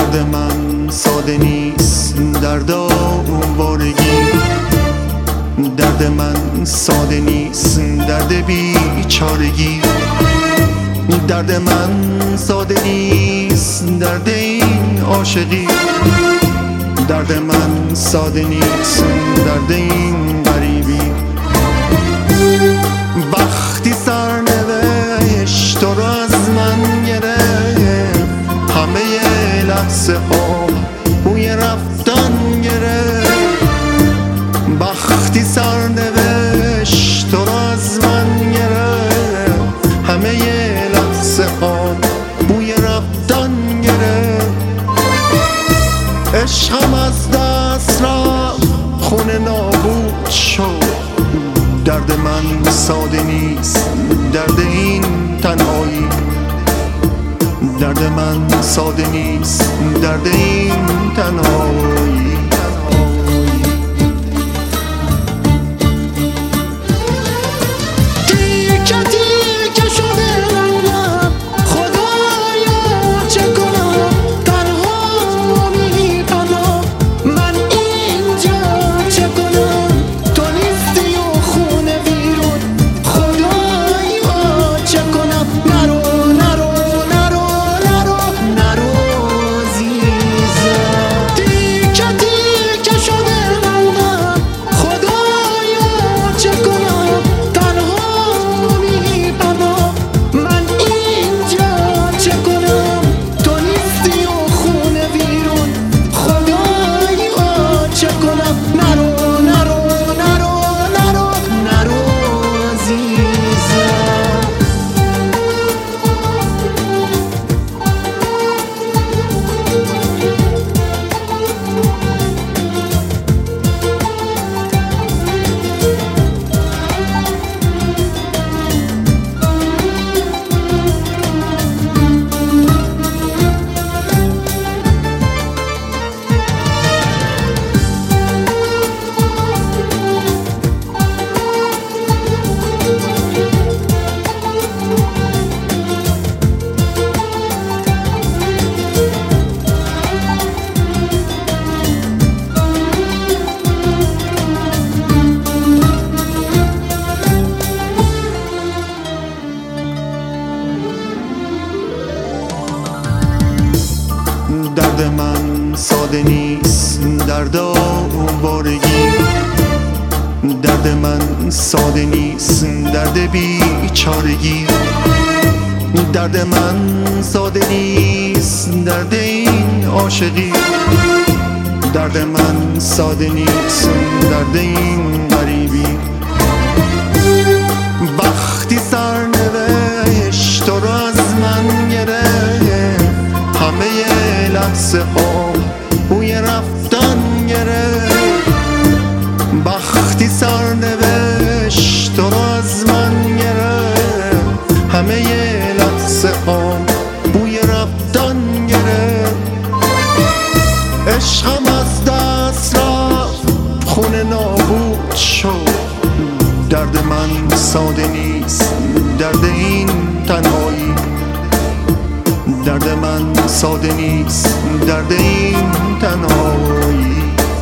درد من ساده نیست، درد آوارگی. درد من ساده نیست، درد بیچارگی. درد من ساده نیست، درد این عاشقی. درد من ساده نیست، درد این غریبی. وقتی سرنوشت تو رو از من گرفت، همه لحظه ها بوی رفتن گرفت. وقتی سرنوشت تو رو از من گرفت، همه لحظه ها بوی رفتن گرفت. عشقم از دست رفت، خونه نابود شد. درد من ساده نیست، درد این تنهایی. درد من ساده نیست، درد این تنهایی. درد من ساده نیست، درد آوارگی. درد من ساده نیست، درد بیچارگی. درد من ساده نیست، درد این عاشقی. درد من ساده نیست، درد این غریبی. وقتی سرنوشت تو رو از من گرفت، همه لحظه ها بوی رفتن گرفت. وقتی سرنوشت تو رو از من گرفت، همه لحظه ها بوی رفتن گرفت. عشقم از دست رفت، خونه نابود شد. درد من ساده نیست، درد این تنهایی. درد من ساده نیست، درد این تنهایی.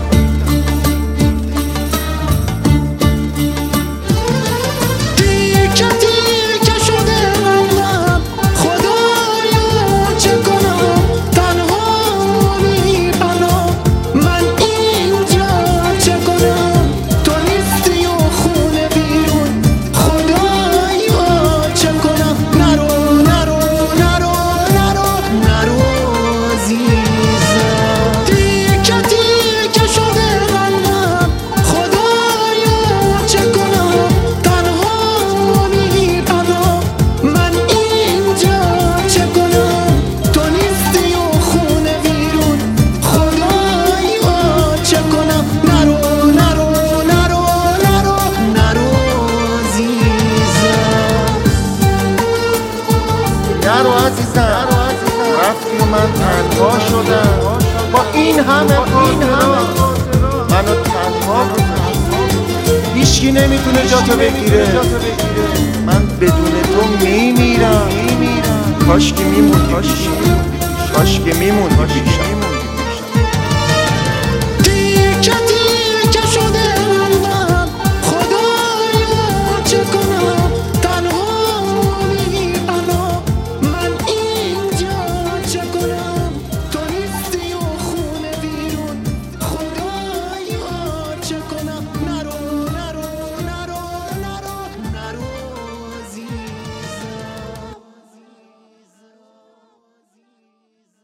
نرو عزیزم، رفتی و من تنها شدم. با این همه خاطرات منو تنها گذاشتی. هیچکی نمیتونه جاتو بگیره. من بدون تو میمیرم. کاش که میموندی، کاش که میموندی.